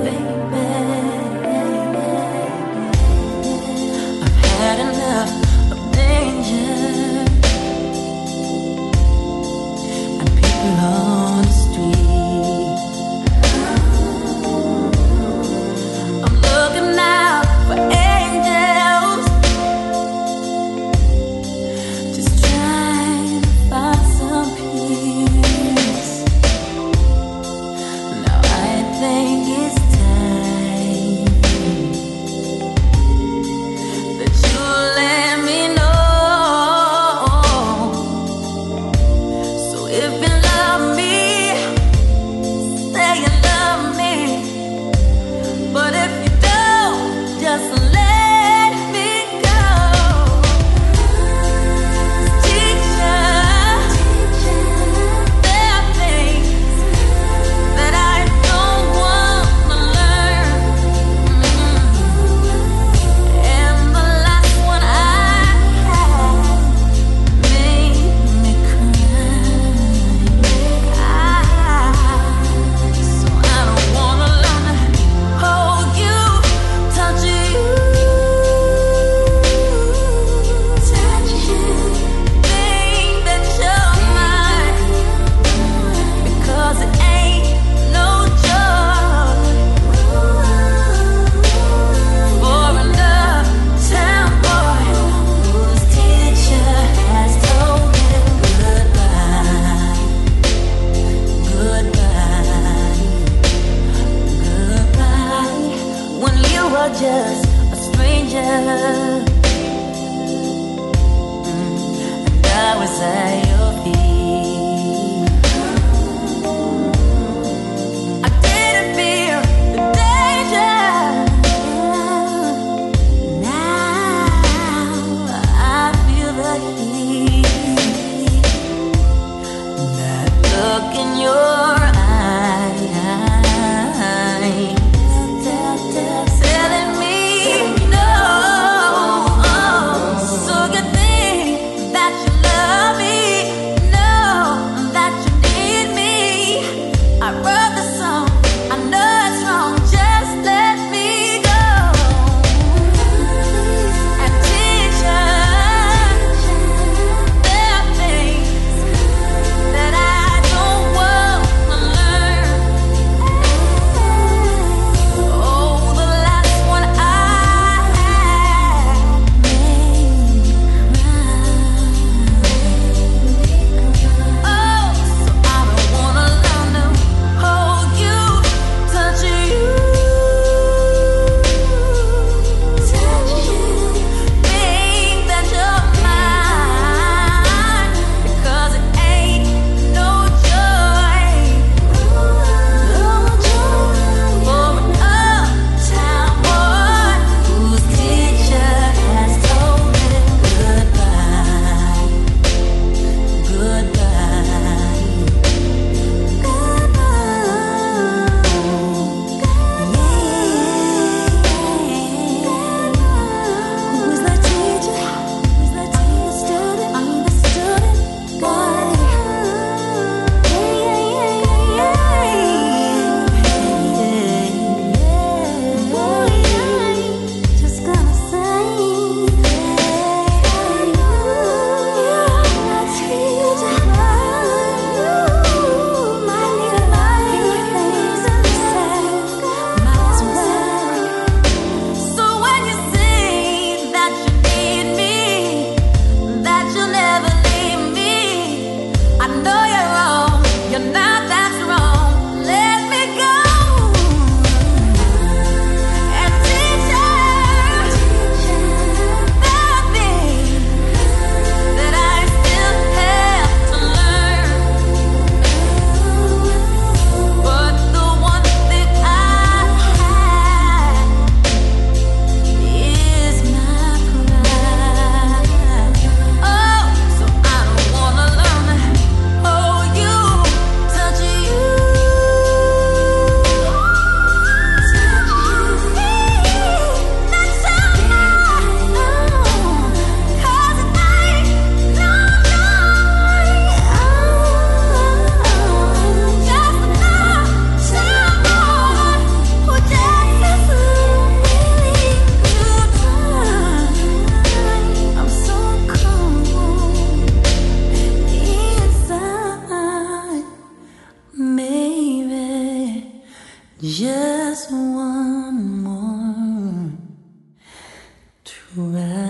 Had enough of danger and people on the street. I'm looking out for angels, just trying to find some peace. Now I think it's time that you let me know. So if you love me, say you love me. But if you don't, just let me go. Teacher, there are things that I don't want to learn. And the last one I had made me cry. So I don't wanna learn to hold you, touch you, think that you're mine, because it ain't no joy for a love town boy whose teacher has told him goodbye, goodbye, goodbye, when you were just a stranger, and I was at your feet. I didn't fear the danger. Now I feel the heat. That look in your eyes, telling me no. So you think that you love me, one more try.